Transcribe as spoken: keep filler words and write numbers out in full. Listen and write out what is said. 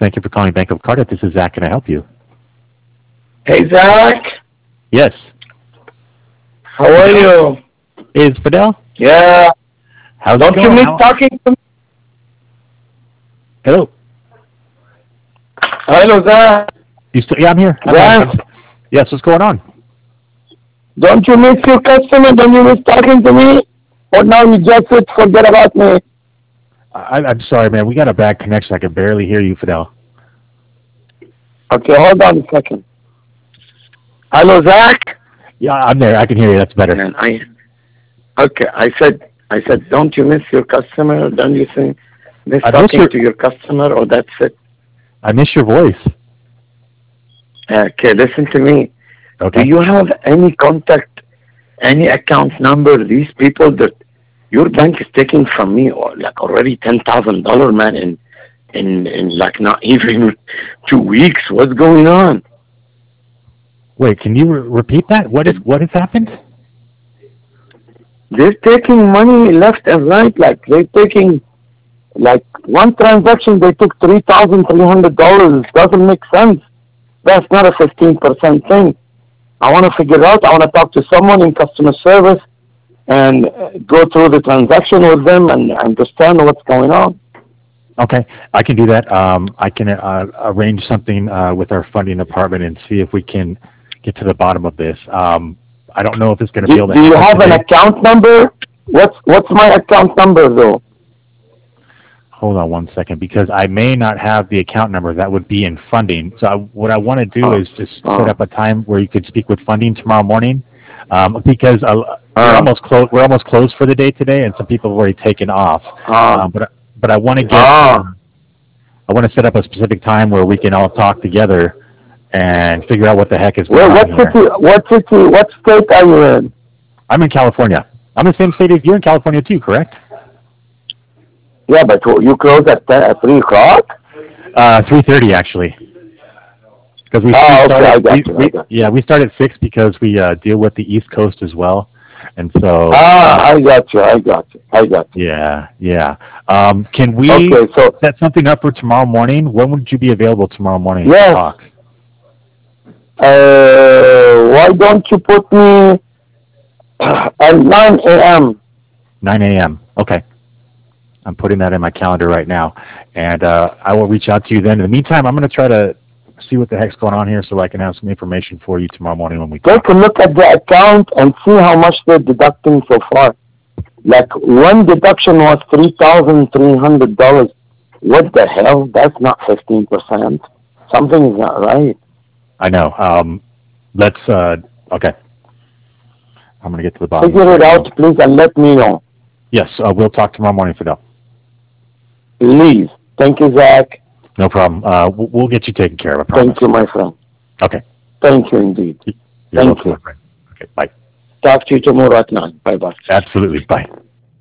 Thank you for calling Bank of Cardiff. This is Zach. Can I help you? Hey, Zach. Yes. How are you? Is Fidel? Yeah. How's Don't it you going? miss How- talking to me? Hello. Hello, Zach. You still? Yeah, I'm here. I'm Zach, here. Yes. What's going on? don't you miss your customer? Don't you miss talking to me? Or now you just sit, forget about me? I, I'm sorry, man. We got a bad connection. I can barely hear you, Fidel. Okay, hold on a second. Hello, Zach. Yeah, I'm there. I can hear you. That's better. And I, okay, I said, I said, don't you miss your customer? Don't you think miss I miss talking your- to your customer? Or that's it? I miss your voice. Okay, listen to me. Okay. Do you have any contact, any account number? These people that your bank is taking from me, or like already ten thousand dollar, man, in in in like not even two weeks. What's going on? Wait, can you re- repeat that? What is what has happened? They're taking money left and right. Like they're taking like one transaction. They took three thousand three hundred dollars. Doesn't make sense. That's not a fifteen percent thing. I want to figure out. I want to talk to someone in customer service and uh, go through the transaction with them and understand what's going on. Okay, I can do that. Um, I can uh, arrange something uh, with our funding department and see if we can get to the bottom of this. Um, I don't know if it's going to be Do, able to do you happen have an today. account number? What's what's my account number though? Hold on one second, because I may not have the account number. That would be in funding. So I, what I want to do Oh. is just Oh. set up a time where you could speak with funding tomorrow morning, um, because uh, we're Uh. almost closed. We're almost closed for the day today, and some people have already taken off. Uh. Um, but but I want to get. Ah. Um, I want to set up a specific time where we can all talk together and figure out what the heck is Well, going what on here. city? What city? What state are you in? I'm in California. I'm in the same state as you're in California too, correct? Yeah, but you close at, ten, at three o'clock. Uh, three thirty actually. Because we, Oh, we okay, started, I got we, you, I we, got yeah, we start at six because we uh, deal with the East Coast as well, and so. Ah, I got you, I got you, I got you. Yeah, yeah. Um, can we Okay, so set something up for tomorrow morning? When would you be available tomorrow morning Yes. to talk? uh, why don't you put me at nine a.m. nine a.m. Okay. I'm putting that in my calendar right now, and uh, I will reach out to you then. In the meantime, I'm going to try to see what the heck's going on here so I can have some information for you tomorrow morning when we talk. Take a look at the account and see how much they're deducting so far. Like one deduction was three thousand three hundred dollars. What the hell? That's not fifteen percent. Something is not right. I know. Um, let's, uh, okay. I'm going to get to the bottom. Figure of it now. out, please, and let me know. Yes, uh, we'll talk tomorrow morning, Fidel. Please. Thank you, Zach. No problem. Uh, we'll we'll get you taken care of, I promise. Thank you, my friend. Okay. Thank you indeed. You're Thank welcome, you. my friend. Okay, bye. Talk to you tomorrow at nine. Bye-bye. Absolutely. Bye.